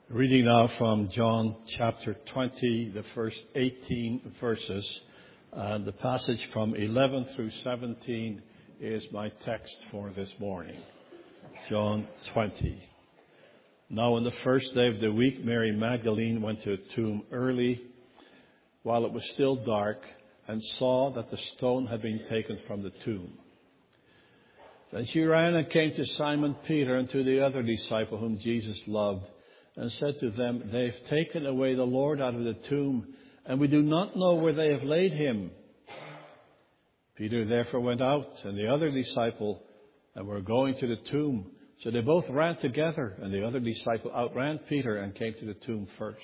Reading now from John chapter 20, the first 18 verses. The passage from 11 through 17 is my text for this morning. John 20. Now on the first day of the week, Mary Magdalene went to a tomb early while it was still dark and saw that the stone had been taken from the tomb. Then she ran and came to Simon Peter and to the other disciple whom Jesus loved, and said to them, "They've taken away the Lord out of the tomb, and we do not know where they have laid him." Peter therefore went out, and the other disciple, and were going to the tomb. So they both ran together, and the other disciple outran Peter and came to the tomb first.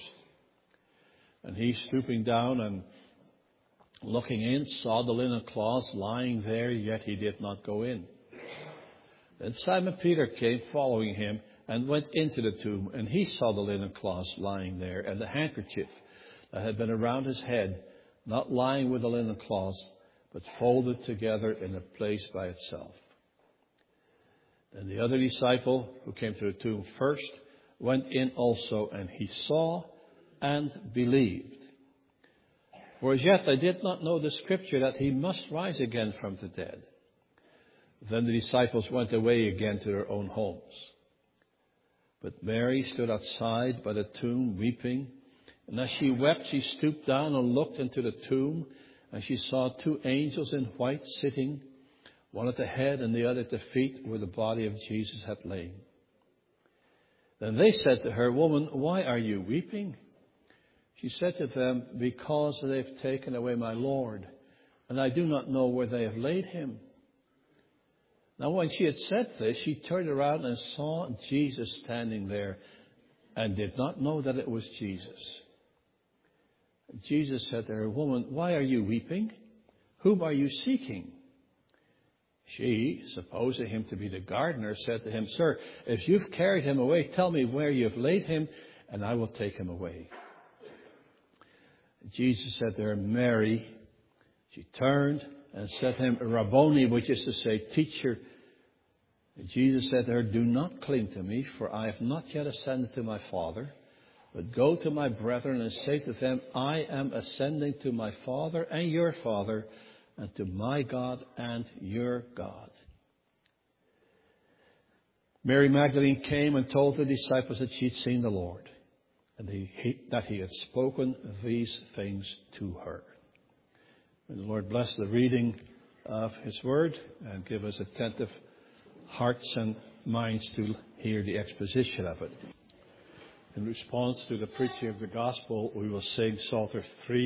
And he, stooping down and looking in, saw the linen cloths lying there, yet he did not go in. Then Simon Peter came following him, and went into the tomb, and he saw the linen cloths lying there, and the handkerchief that had been around his head, not lying with the linen cloths, but folded together in a place by itself. Then the other disciple, who came to the tomb first, went in also, and he saw and believed. For as yet they did not know the scripture that he must rise again from the dead. Then the disciples went away again to their own homes. But Mary stood outside by the tomb weeping. And as she wept, she stooped down and looked into the tomb. And she saw two angels in white sitting, one at the head and the other at the feet where the body of Jesus had lain. Then they said to her, "Woman, why are you weeping?" She said to them, "Because they have taken away my Lord, and I do not know where they have laid him." Now when she had said this, she turned around and saw Jesus standing there, and did not know that it was Jesus. Jesus said to her, "Woman, why are you weeping? Whom are you seeking?" She, supposing him to be the gardener, said to him, "Sir, if you've carried him away, tell me where you have laid him, and I will take him away." Jesus said to her, "Mary." She turned and said to him, "Rabboni," which is to say, "Teacher." And Jesus said to her, "Do not cling to me, for I have not yet ascended to my Father. But go to my brethren and say to them, I am ascending to my Father and your Father, and to my God and your God." Mary Magdalene came and told the disciples that she had seen the Lord, and that he had spoken these things to her. May the Lord bless the reading of his word and give us attentive hearts and minds to hear the exposition of it. In response to the preaching of the gospel, we will sing Psalter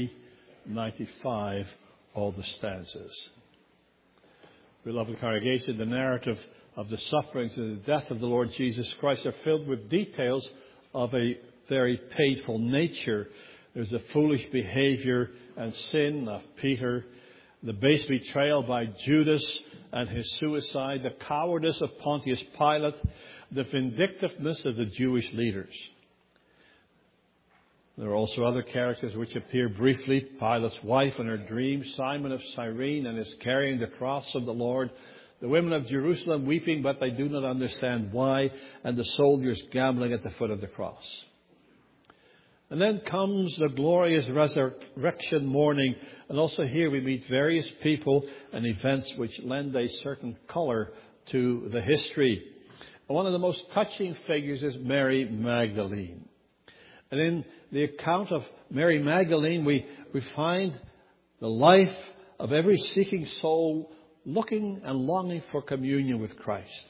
395, all the stanzas. Beloved congregation, the narrative of the sufferings and the death of the Lord Jesus Christ are filled with details of a very painful nature. There's the foolish behavior and sin of Peter, the base betrayal by Judas and his suicide, the cowardice of Pontius Pilate, the vindictiveness of the Jewish leaders. There are also other characters which appear briefly: Pilate's wife and her dream, Simon of Cyrene and his carrying the cross of the Lord, the women of Jerusalem weeping but they do not understand why, and the soldiers gambling at the foot of the cross. And then comes the glorious resurrection morning. And also here we meet various people and events which lend a certain color to the history. And one of the most touching figures is Mary Magdalene. And in the account of Mary Magdalene, we find the life of every seeking soul looking and longing for communion with Christ.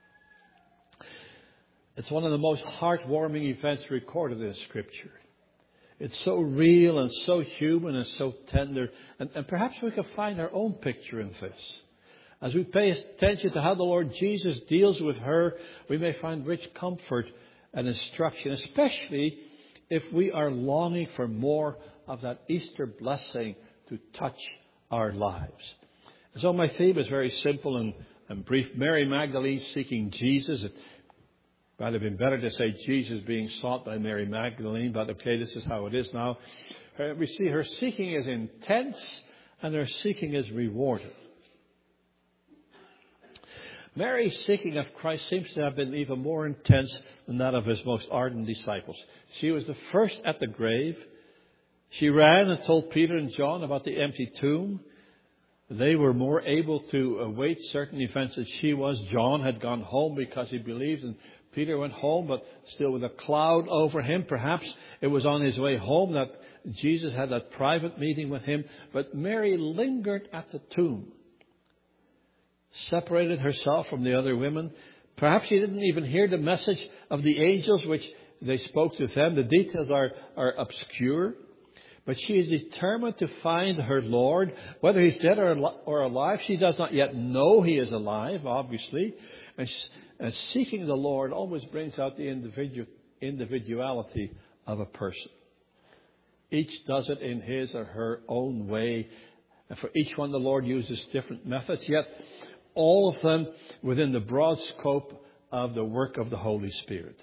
It's one of the most heartwarming events recorded in Scripture. It's so real and so human and so tender. And perhaps we can find our own picture in this. As we pay attention to how the Lord Jesus deals with her, we may find rich comfort and instruction, especially if we are longing for more of that Easter blessing to touch our lives. And so my theme is very simple and brief. Mary Magdalene seeking Jesus. It might have been better to say Jesus being sought by Mary Magdalene, but okay, this is how it is now. We see her seeking is intense and her seeking is rewarded. Mary's seeking of Christ seems to have been even more intense than that of his most ardent disciples. She was the first at the grave. She ran and told Peter and John about the empty tomb. They were more able to await certain events than she was. John had gone home because he believed, and Peter went home, but still with a cloud over him. Perhaps it was on his way home that Jesus had that private meeting with him. But Mary lingered at the tomb, separated herself from the other women. Perhaps she didn't even hear the message of the angels which they spoke to them. The details are obscure. But she is determined to find her Lord. Whether he's dead or alive, she does not yet know he is alive, obviously. And seeking the Lord always brings out the individuality of a person. Each does it in his or her own way. And for each one, the Lord uses different methods. Yet all of them within the broad scope of the work of the Holy Spirit.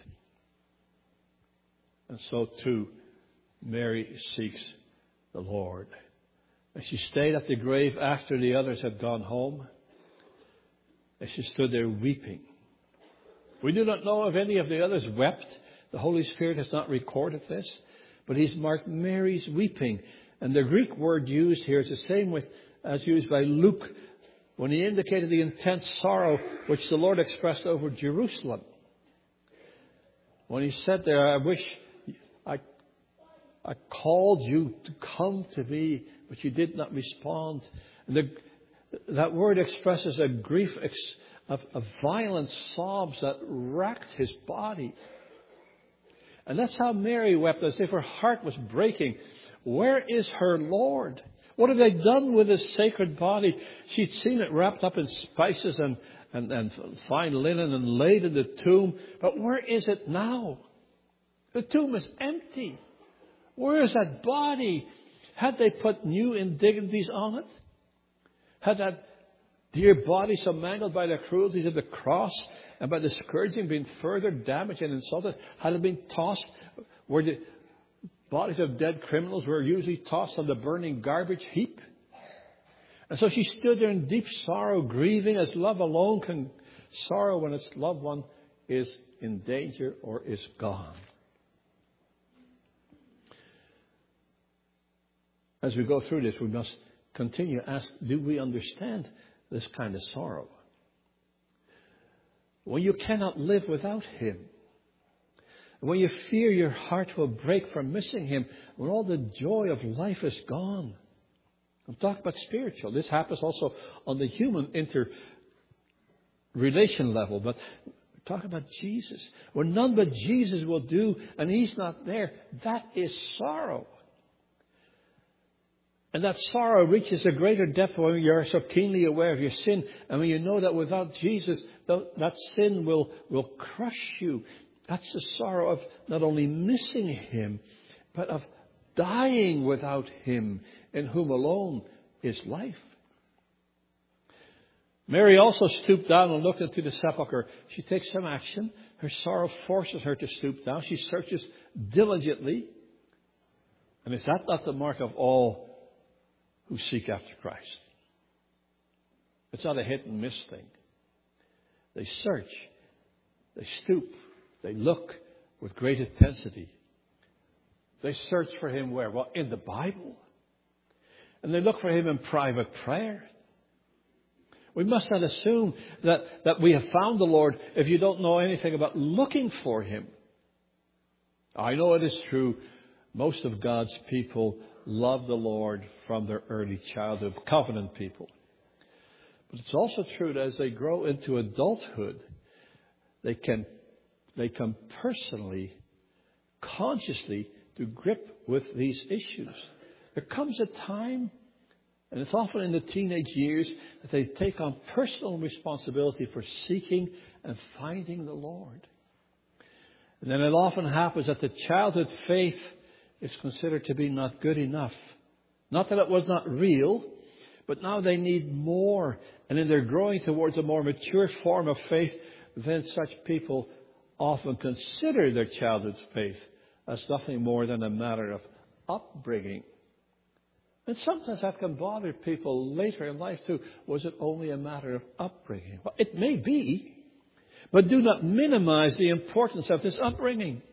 And so too, Mary seeks the Lord. And she stayed at the grave after the others had gone home. And she stood there weeping. We do not know if any of the others wept. The Holy Spirit has not recorded this. But he's marked Mary's weeping. And the Greek word used here is the same as used by Luke when he indicated the intense sorrow which the Lord expressed over Jerusalem. When he said there, I wish I called you to come to me, but you did not respond. And that word expresses a grief of violent sobs that racked his body. And that's how Mary wept, as if her heart was breaking. Where is her Lord? What have they done with his sacred body? She'd seen it wrapped up in spices and fine linen and laid in the tomb. But where is it now? The tomb is empty. Where is that body? Had they put new indignities on it? Had that dear body so mangled by the cruelties of the cross and by the scourging been further damaged and insulted? Had it been tossed where the bodies of dead criminals were usually tossed on the burning garbage heap? And so she stood there in deep sorrow, grieving as love alone can sorrow when its loved one is in danger or is gone. As we go through this, we must continue to ask, do we understand this kind of sorrow? When you cannot live without him, when you fear your heart will break from missing him, when all the joy of life is gone. I'm talking about spiritual. This happens also on the human interrelation level, but we're talking about Jesus. When none but Jesus will do and he's not there, that is sorrow. And that sorrow reaches a greater depth when you are so keenly aware of your sin. And when you know that without Jesus, that sin will crush you. That's the sorrow of not only missing him, but of dying without him, in whom alone is life. Mary also stooped down and looked into the sepulchre. She takes some action. Her sorrow forces her to stoop down. She searches diligently. And is that not the mark of all who seek after Christ? It's not a hit and miss thing. They search, they stoop, they look with great intensity. They search for him where? Well, in the Bible. And they look for him in private prayer. We must not assume that we have found the Lord if you don't know anything about looking for him. I know it is true. Most of God's people love the Lord from their early childhood, covenant people. But it's also true that as they grow into adulthood, they come personally, consciously to grip with these issues. There comes a time, and it's often in the teenage years, that they take on personal responsibility for seeking and finding the Lord. And then it often happens that the childhood faith is considered to be not good enough. Not that it was not real, but now they need more. And in their growing towards a more mature form of faith, then such people often consider their childhood faith as nothing more than a matter of upbringing. And sometimes that can bother people later in life too. Was it only a matter of upbringing? Well, it may be, but do not minimize the importance of this upbringing.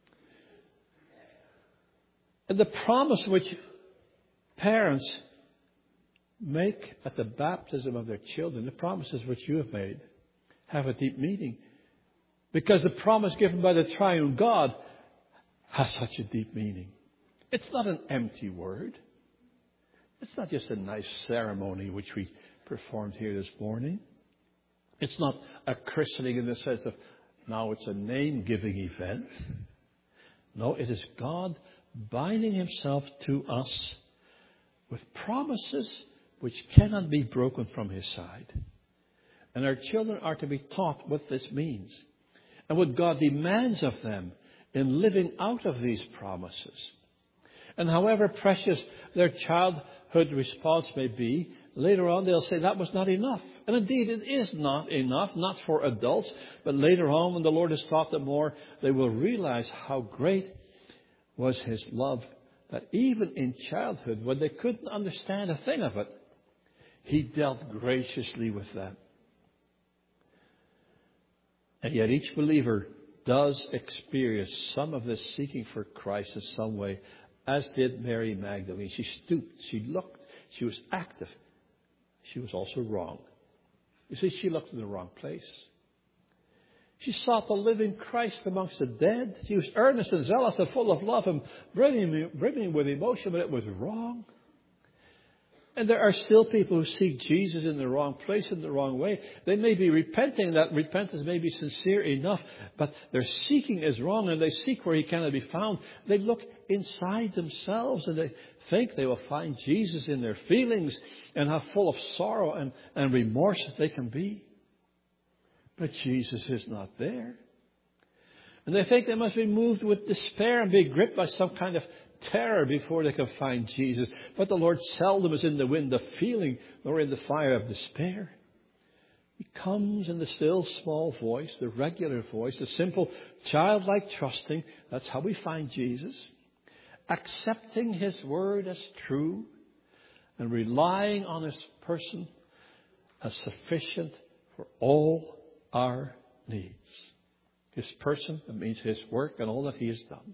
And the promise which parents make at the baptism of their children, the promises which you have made, have a deep meaning. Because the promise given by the triune God has such a deep meaning. It's not an empty word. It's not just a nice ceremony which we performed here this morning. It's not a christening in the sense of now it's a name-giving event. No, it is God binding himself to us with promises which cannot be broken from his side. And our children are to be taught what this means and what God demands of them in living out of these promises. And however precious their childhood response may be, later on they'll say that was not enough. And indeed it is not enough, not for adults, but later on when the Lord has taught them more, they will realize how great was his love, that even in childhood, when they couldn't understand a thing of it, he dealt graciously with them. And yet each believer does experience some of this seeking for Christ in some way, as did Mary Magdalene. She stooped, she looked, she was active. She was also wrong. You see, she looked in the wrong place. She sought the living Christ amongst the dead. She was earnest and zealous and full of love and brimming with emotion, but it was wrong. And there are still people who seek Jesus in the wrong place, in the wrong way. They may be repenting, that repentance may be sincere enough, but their seeking is wrong and they seek where he cannot be found. They look inside themselves and they think they will find Jesus in their feelings and how full of sorrow and remorse they can be. But Jesus is not there. And they think they must be moved with despair and be gripped by some kind of terror before they can find Jesus. But the Lord seldom is in the wind of feeling nor in the fire of despair. He comes in the still small voice, the regular voice, the simple childlike trusting. That's how we find Jesus. Accepting his word as true and relying on his person as sufficient for all our needs. His person, that means his work and all that he has done.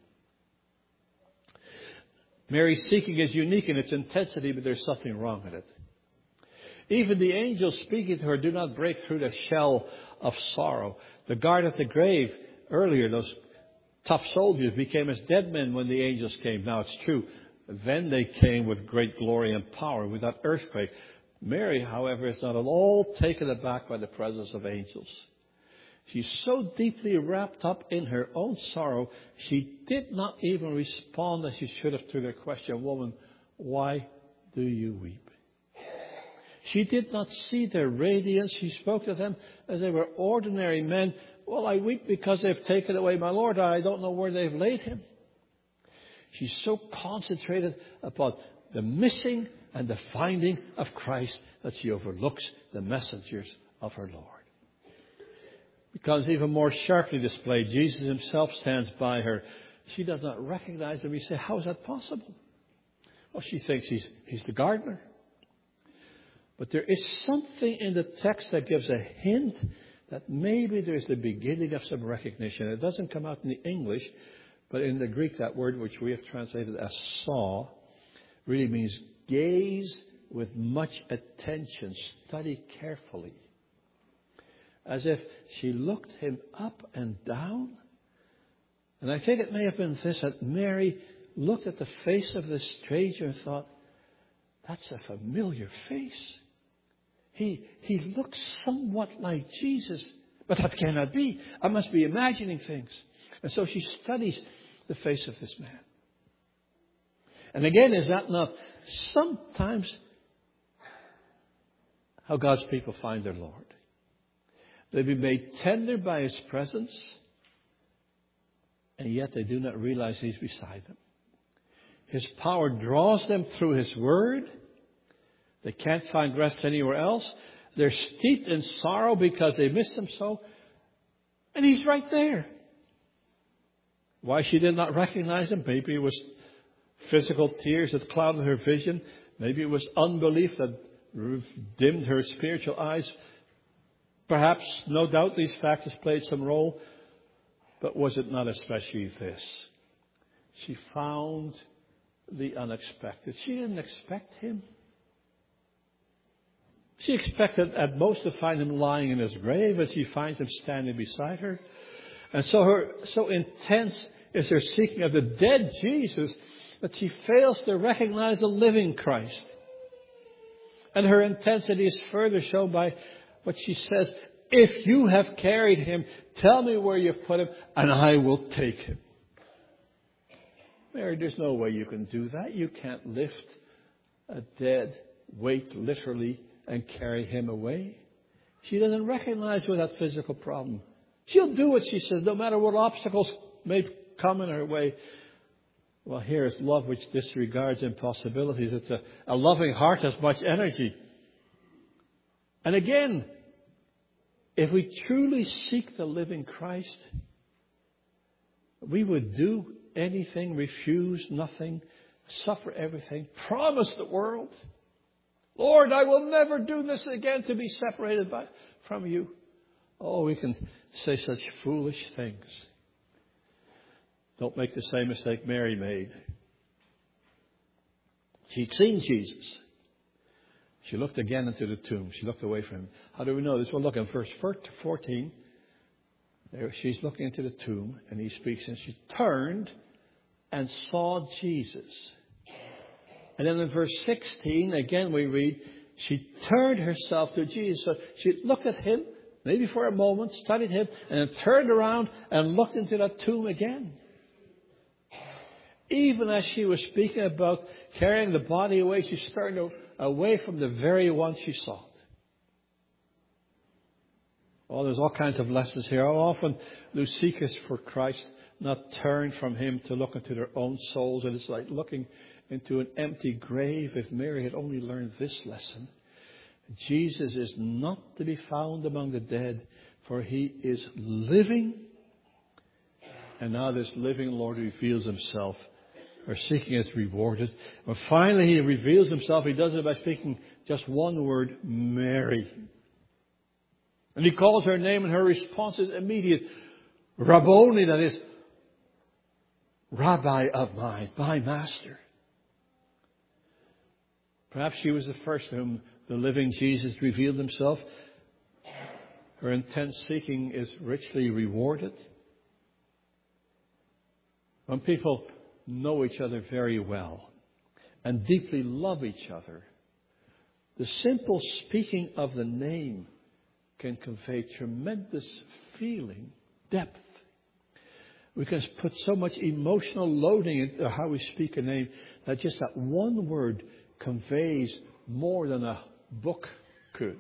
Mary's seeking is unique in its intensity, but there's something wrong with it. Even the angels speaking to her do not break through the shell of sorrow. The guard at the grave earlier, those tough soldiers became as dead men when the angels came. Now it's true. Then they came with great glory and power with that earthquake. Mary, however, is not at all taken aback by the presence of angels. She's so deeply wrapped up in her own sorrow, she did not even respond as she should have to their question, "Woman, why do you weep?" She did not see their radiance. She spoke to them as they were ordinary men. "Well, I weep because they've taken away my Lord. I don't know where they've laid him." She's so concentrated upon the missing and the finding of Christ that she overlooks the messengers of her Lord. Because even more sharply displayed, Jesus himself stands by her. She does not recognize him. We say, how is that possible? Well, she thinks he's the gardener. But there is something in the text that gives a hint that maybe there's the beginning of some recognition. It doesn't come out in the English, but in the Greek, that word which we have translated as saw really means gaze with much attention, study carefully. As if she looked him up and down. And I think it may have been this, that Mary looked at the face of this stranger and thought, that's a familiar face. He looks somewhat like Jesus, but that cannot be. I must be imagining things. And so she studies the face of this man. And again, is that not sometimes how God's people find their Lord? They be made tender by his presence, and yet they do not realize he's beside them. His power draws them through his word. They can't find rest anywhere else. They're steeped in sorrow because they miss him so. And he's right there. Why she did not recognize him? Maybe it was physical tears that clouded her vision. Maybe it was unbelief that dimmed her spiritual eyes. Perhaps, no doubt, these factors played some role. But was it not especially this? She found the unexpected. She didn't expect him. She expected at most to find him lying in his grave, but she finds him standing beside her. And so intense is her seeking of the dead Jesus that she fails to recognize the living Christ. And her intensity is further shown by what she says, if you have carried him, tell me where you've put him, and I will take him. Mary, there's no way you can do that. You can't lift a dead weight literally and carry him away. She doesn't recognize with that physical problem. She'll do what she says, no matter what obstacles may come in her way. Well, here is love which disregards impossibilities. It's a loving heart has much energy. And again, if we truly seek the living Christ, we would do anything, refuse nothing, suffer everything, promise the world. Lord, I will never do this again to be separated from you. Oh, we can say such foolish things. Don't make the same mistake Mary made. She'd seen Jesus. She looked again into the tomb. She looked away from him. How do we know this? Well, look in verse 14. There, she's looking into the tomb, and he speaks, and she turned and saw Jesus. And then in verse 16, again we read, she turned herself to Jesus. So she looked at him, maybe for a moment, studied him, and then turned around and looked into that tomb again. Even as she was speaking about carrying the body away, she turned away from the very one she sought. Oh, there's all kinds of lessons here. How often do seekers for Christ not turn from him to look into their own souls? And it's like looking into an empty grave. If Mary had only learned this lesson. Jesus is not to be found among the dead, for he is living. And now this living Lord reveals himself. Our seeking is rewarded. But finally he reveals himself. He does it by speaking just one word, Mary. And he calls her name, and her response is immediate. Rabboni, that is, Rabbi of mine, my master. Perhaps she was the first to whom the living Jesus revealed himself. Her intense seeking is richly rewarded. When people know each other very well and deeply love each other, the simple speaking of the name can convey tremendous feeling, depth. We can put so much emotional loading into how we speak a name that just that one word conveys more than a book could.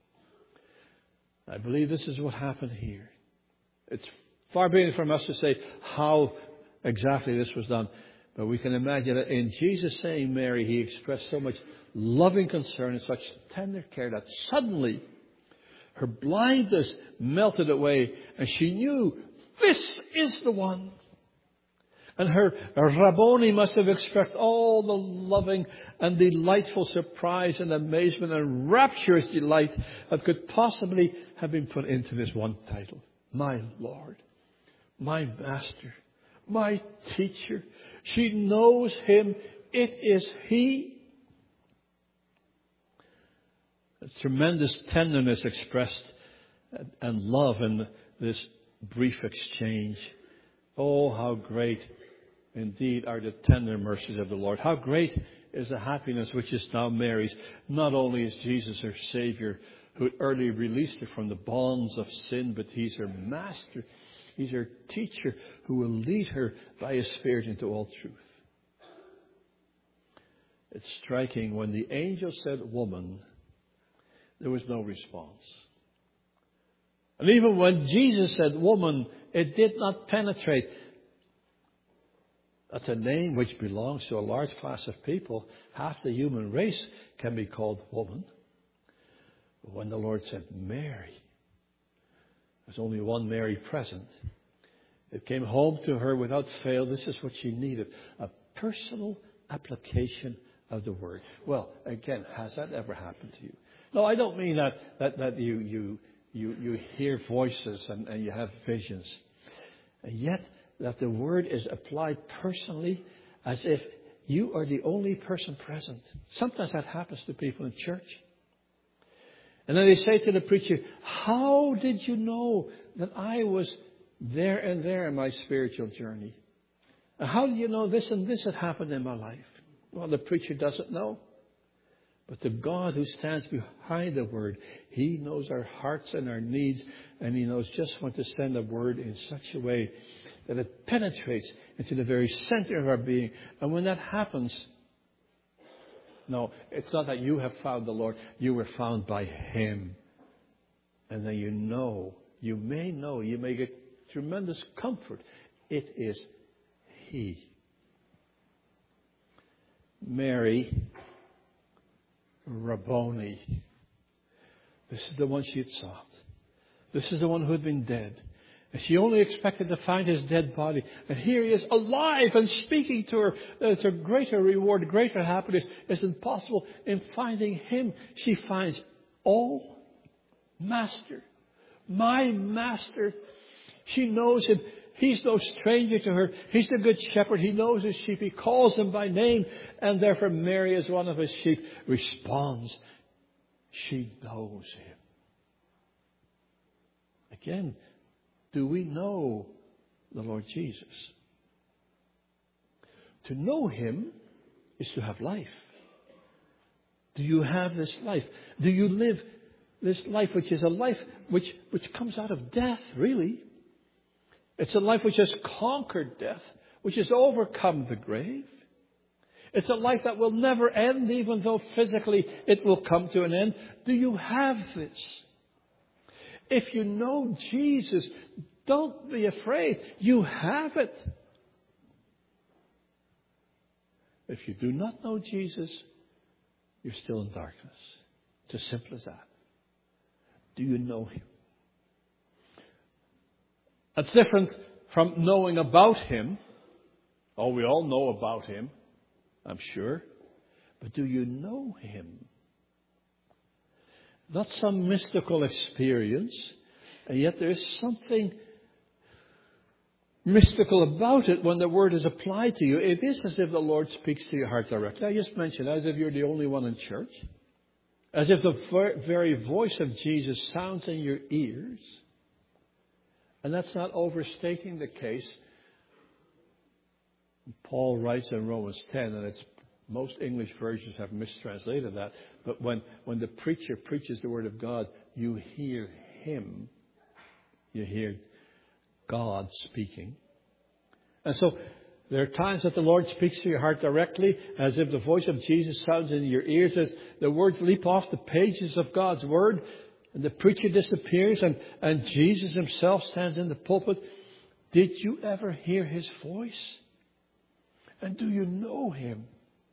I believe this is what happened here. It's far be it from us to say how exactly this was done. But we can imagine that in Jesus saying Mary, he expressed so much loving concern and such tender care that suddenly her blindness melted away and she knew this is the one. And her Rabboni must have expressed all the loving and delightful surprise and amazement and rapturous delight that could possibly have been put into this one title. My Lord, my Master, my Teacher. She knows him. It is he. A tremendous tenderness expressed and love in this brief exchange. Oh, how great indeed are the tender mercies of the Lord. How great is the happiness which is now Mary's. Not only is Jesus her Savior, who early released her from the bonds of sin, but he's her Master. He's her Teacher who will lead her by his Spirit into all truth. It's striking, when the angel said woman, there was no response. And even when Jesus said woman, it did not penetrate. That's a name which belongs to a large class of people. Half the human race can be called woman. But when the Lord said Mary, there's only one Mary present. It came home to her without fail. This is what she needed. A personal application of the Word. Well, again, has that ever happened to you? No, I don't mean that you hear voices and you have visions. And yet that the Word is applied personally as if you are the only person present. Sometimes that happens to people in church. And then they say to the preacher, how did you know that I was there and there in my spiritual journey? And how do you know this and this had happened in my life? Well, the preacher doesn't know. But the God who stands behind the Word, He knows our hearts and our needs, and He knows just when to send a word in such a way that it penetrates into the very center of our being. And when that happens, no, it's not that you have found the Lord. You were found by Him. And then you may get tremendous comfort. It is He. Mary Rabboni. This is the one she had sought. This is the one who had been dead. And she only expected to find His dead body. And here He is alive and speaking to her. There's a greater reward, greater happiness is impossible in finding Him. She finds, oh, Master, my Master. She knows Him. He's no stranger to her. He's the good shepherd. He knows His sheep. He calls them by name. And therefore Mary, as one of His sheep, responds. She knows Him. Again, do we know the Lord Jesus? To know Him is to have life. Do you have this life? Do you live this life, which is a life which comes out of death, really? It's a life which has conquered death, which has overcome the grave. It's a life that will never end, even though physically it will come to an end. Do you have this? If you know Jesus, don't be afraid. You have it. If you do not know Jesus, you're still in darkness. It's as simple as that. Do you know Him? That's different from knowing about Him. Oh, we all know about Him, I'm sure. But do you know Him? Not some mystical experience, and yet there is something mystical about it when the Word is applied to you. It is as if the Lord speaks to your heart directly. I just mentioned, as if you're the only one in church. As if the very voice of Jesus sounds in your ears. And that's not overstating the case. Paul writes in Romans 10, and most English versions have mistranslated that. But when the preacher preaches the Word of God, you hear Him. You hear God speaking. And so there are times that the Lord speaks to your heart directly, as if the voice of Jesus sounds in your ears, as the words leap off the pages of God's Word. And the preacher disappears and Jesus Himself stands in the pulpit. Did you ever hear His voice? And do you know Him?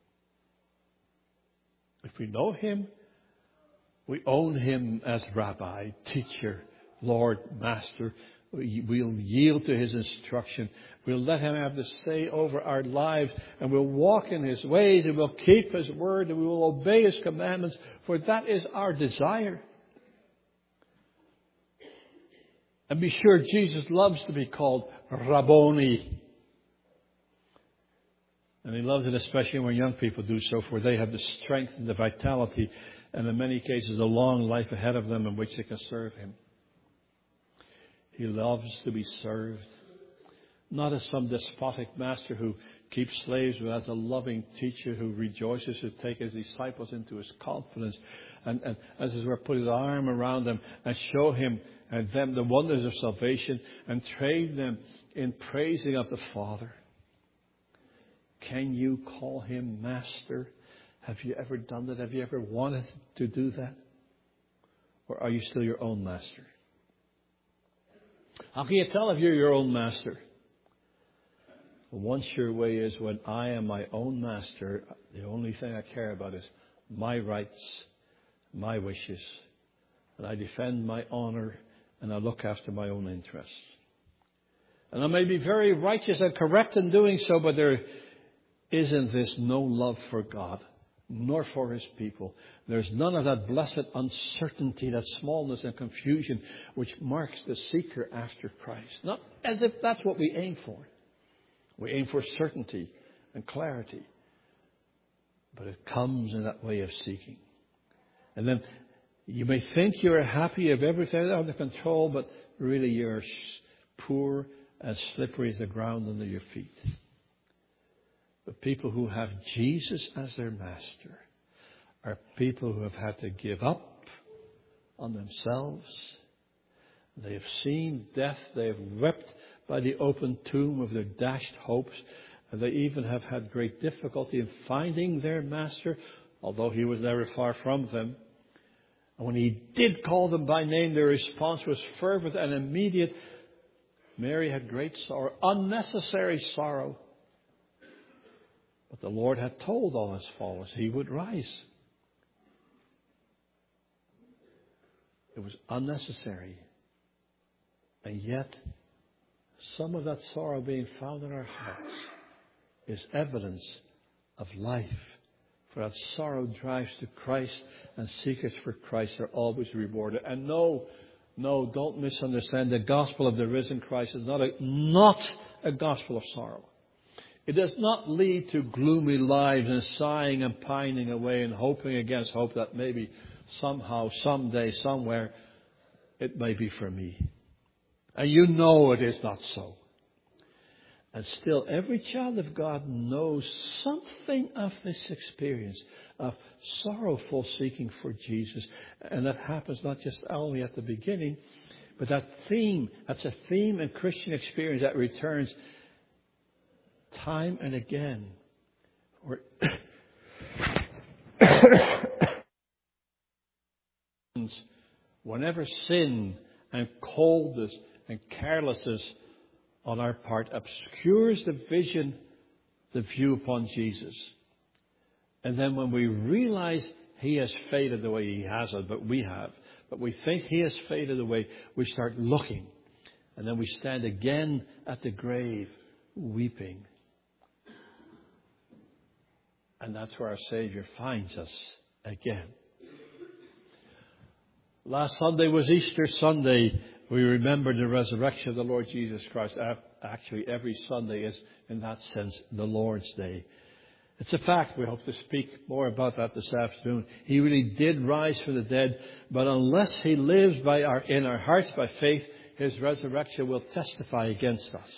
If we know Him, we own Him as Rabbi, teacher, Lord, Master. We'll yield to His instruction. We'll let Him have the say over our lives. And we'll walk in His ways. And we'll keep His word. And we will obey His commandments. For that is our desire. And be sure Jesus loves to be called Rabboni. And He loves it especially when young people do so, for they have the strength and the vitality and in many cases a long life ahead of them in which they can serve Him. He loves to be served, not as some despotic master who keeps slaves, but as a loving teacher who rejoices to take His disciples into His confidence and as it were put His arm around them and show Him and them the wonders of salvation and train them in praising of the Father. Can you call Him Master? Have you ever done that? Have you ever wanted to do that? Or are you still your own master? How can you tell if you're your own master? Well, one sure way is when I am my own master, the only thing I care about is my rights, my wishes. And I defend my honor and I look after my own interests. And I may be very righteous and correct in doing so, but there isn't this no love for God. nor for his people. There's none of that blessed uncertainty, that smallness and confusion which marks the seeker after Christ. Not as if that's what we aim for. We aim for certainty and clarity. But it comes in that way of seeking. And then you may think you're happy, you have everything under control, but really you're poor and slippery as the ground under your feet. But people who have Jesus as their master are people who have had to give up on themselves. They have seen death. They have wept by the open tomb of their dashed hopes. And they even have had great difficulty in finding their master, although he was never far from them. And when he did call them by name, their response was fervent and immediate. Mary had great sorrow, unnecessary sorrow. But the Lord had told all his followers he would rise. It was unnecessary. And yet, some of that sorrow being found in our hearts is evidence of life. For that sorrow drives to Christ, and seekers for Christ are always rewarded. And no, don't misunderstand. The gospel of the risen Christ is not a gospel of sorrow. It does not lead to gloomy lives and sighing and pining away and hoping against hope that maybe somehow, someday, somewhere, it may be for me. And you know it is not so. And still, every child of God knows something of this experience of sorrowful seeking for Jesus. And that happens not just only at the beginning, but that's a theme in Christian experience that returns time and again. Whenever sin and coldness and carelessness on our part obscures the vision, the view upon Jesus. And then when we realize he has faded the way he hasn't, but we have, but we think he has faded away, we start looking. And then we stand again at the grave, weeping. And that's where our Savior finds us again. Last Sunday was Easter Sunday. We remember the resurrection of the Lord Jesus Christ. Actually, every Sunday is, in that sense, the Lord's Day. It's a fact. We hope to speak more about that this afternoon. He really did rise from the dead, but unless he lives in our hearts by faith, his resurrection will testify against us.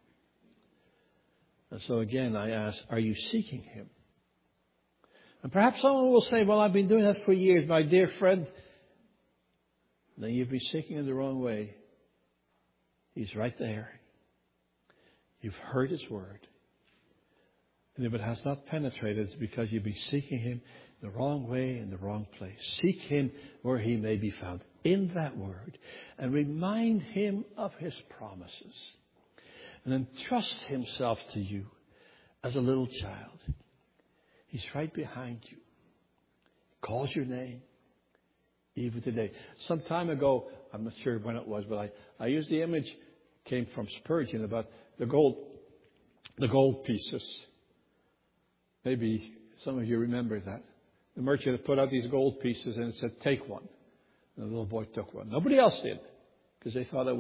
And so again, I ask, are you seeking him? And perhaps someone will say, well, I've been doing that for years, my dear friend. Then you've been seeking in the wrong way. He's right there. You've heard his word. And if it has not penetrated, it's because you've been seeking him the wrong way in the wrong place. Seek him where he may be found, in that word. And remind him of his promises. And entrust himself to you as a little child. He's right behind you. He calls your name. Even today. Some time ago, I'm not sure when it was, but I used the image, came from Spurgeon, about the gold pieces. Maybe some of you remember that. The merchant had put out these gold pieces and it said, take one. And the little boy took one. Nobody else did, because they thought it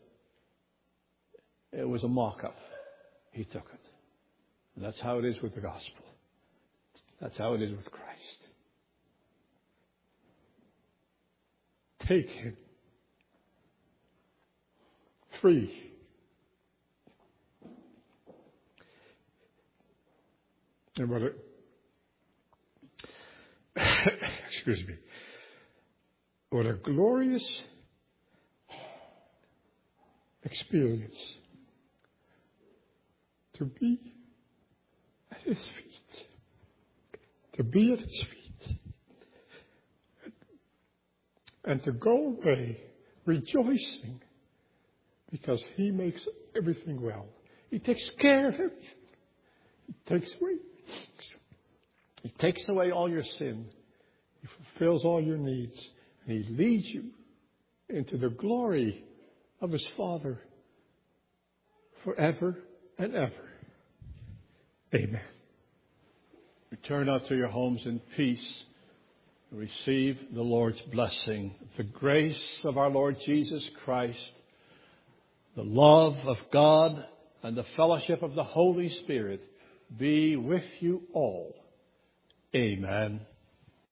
was a mock-up. He took it. And that's how it is with the gospel. That's how it is with Christ. Take him. Free. And what a glorious experience to be at his feet. To be at his feet. And to go away rejoicing because he makes everything well. He takes care of everything. He takes away all your sin. He fulfills all your needs. And he leads you into the glory of his Father forever and ever. Amen. Return unto your homes in peace. Receive the Lord's blessing. The grace of our Lord Jesus Christ, the love of God, and the fellowship of the Holy Spirit be with you all. Amen.